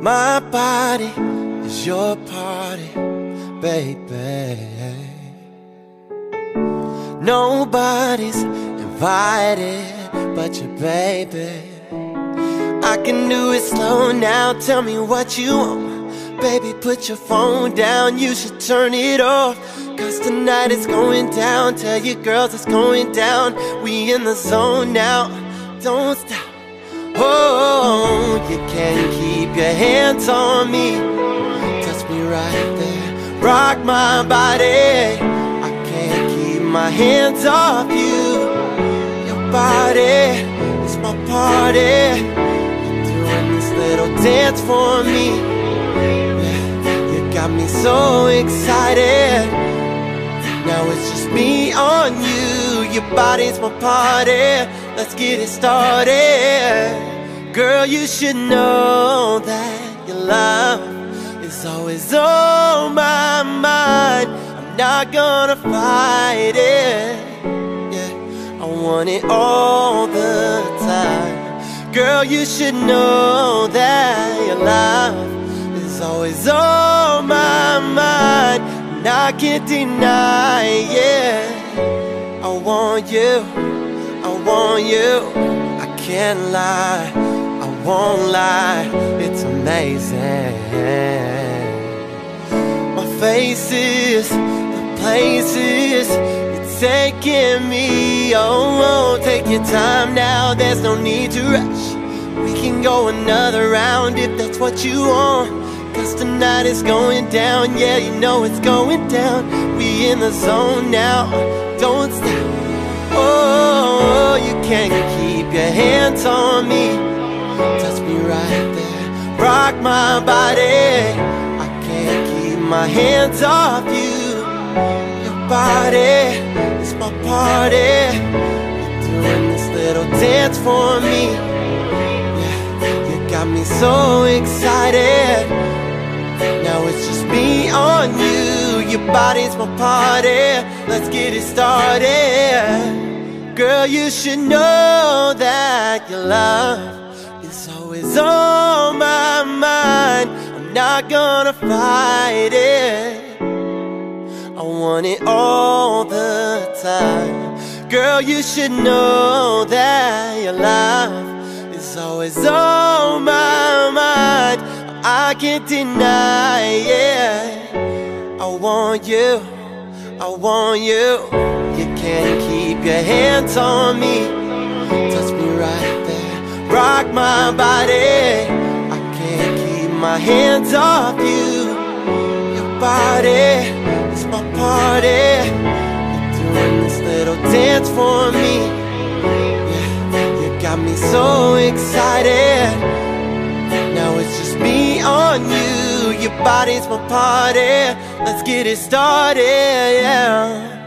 My body is your party, baby. Nobody's invited but your baby. I can do it slow now, tell me what you want. Baby, put your phone down, you should turn it off. Cause tonight it's going down, tell your girls it's going down. We in the zone now, don't stop. Oh, you can't keep your hands on me. Touch me right there, rock my body. I can't keep my hands off you. Your body is my party. You're doing this little dance for me. Yeah, you got me so excited. Now it's just me on you. Your body's my party. Let's get it started. Girl, you should know that your love is always on my mind. I'm not gonna fight it. Yeah, I want it all the time. Girl, you should know that your love is always on my mind. And I can't deny it. I want you, I want you. I can't lie, I won't lie, it's amazing. My faces, the places you're taking me. Oh, take your time now, there's no need to rush. We can go another round if that's what you want. Cause tonight is going down, yeah, you know it's going down. We in the zone now, don't stop. Oh, you can't keep your hands on me. Touch me right there, rock my body. I can't keep my hands off you. Your body is my party. You're doing this little dance for me. Yeah, you got me so excited. Now it's just me on you. Your body's my party. Let's get it started. Girl, you should know that your love is always on my mind. I'm not gonna fight it. I want it all the time. Girl, you should know that your love is always on my mind. I can't deny it. I want you, I want you. You can't keep your hands on me. Touch me right there, rock my body. I can't keep my hands off you. Your body is my party. You're doing this little dance for me. Yeah, you got me so excited. Now it's just me on you. Your body's my party. Let's get it started, yeah.